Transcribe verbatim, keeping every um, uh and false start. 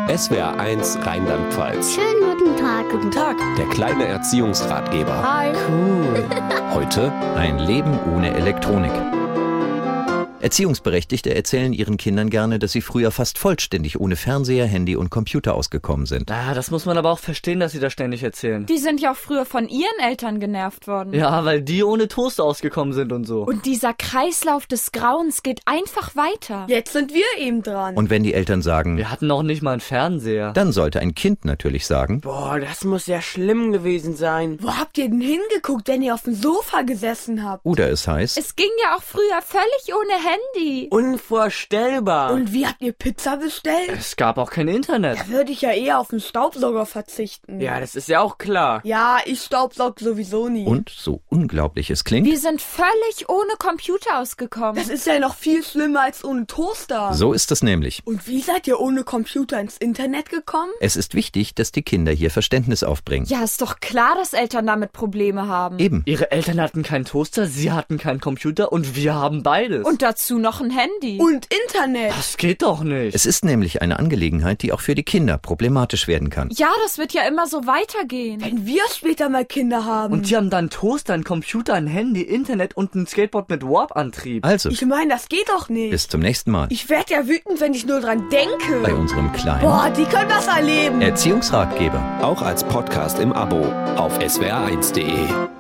S W R eins Rheinland-Pfalz. Schönen guten Tag. Guten Tag. Der kleine Erziehungsratgeber. Hi. Cool. Heute ein Leben ohne Elektronik. Erziehungsberechtigte erzählen ihren Kindern gerne, dass sie früher fast vollständig ohne Fernseher, Handy und Computer ausgekommen sind. Ah, das muss man aber auch verstehen, dass sie das ständig erzählen. Die sind ja auch früher von ihren Eltern genervt worden. Ja, weil die ohne Toaster ausgekommen sind und so. Und dieser Kreislauf des Grauens geht einfach weiter. Jetzt sind wir eben dran. Und wenn die Eltern sagen, Wir hatten noch nicht mal einen Fernseher. dann sollte ein Kind natürlich sagen, Boah, das muss ja schlimm gewesen sein. Wo habt ihr denn hingeguckt, wenn ihr auf dem Sofa gesessen habt? oder es heißt, Es ging ja auch früher völlig ohne Handy. Unvorstellbar. Und wie habt ihr Pizza bestellt? Es gab auch kein Internet. Da würde ich ja eher auf den Staubsauger verzichten. Ja, das ist ja auch klar. Ja, ich staubsaug sowieso nie. und so unglaublich es klingt, Wir sind völlig ohne Computer ausgekommen. Das ist ja noch viel schlimmer als ohne Toaster. so ist es nämlich. Und wie seid ihr ohne Computer ins Internet gekommen? Es ist wichtig, dass die Kinder hier Verständnis aufbringen. Ja, ist doch klar, dass Eltern damit Probleme haben. Eben. Ihre Eltern hatten keinen Toaster, sie hatten keinen Computer und wir haben beides. Und dazu noch ein Handy. Und Internet. das geht doch nicht. Es ist nämlich eine Angelegenheit, die auch für die Kinder problematisch werden kann. Ja, das wird ja immer so weitergehen. Wenn wir später mal Kinder haben. Und die haben dann einen Toaster, einen Computer, ein Handy, Internet und ein Skateboard mit Warp-Antrieb. Also, Ich meine, das geht doch nicht. bis zum nächsten Mal Ich werde ja wütend, wenn ich nur dran denke. bei unserem kleinen Boah, die können was erleben. Erziehungsratgeber. auch als Podcast im Abo auf S W R eins punkt de.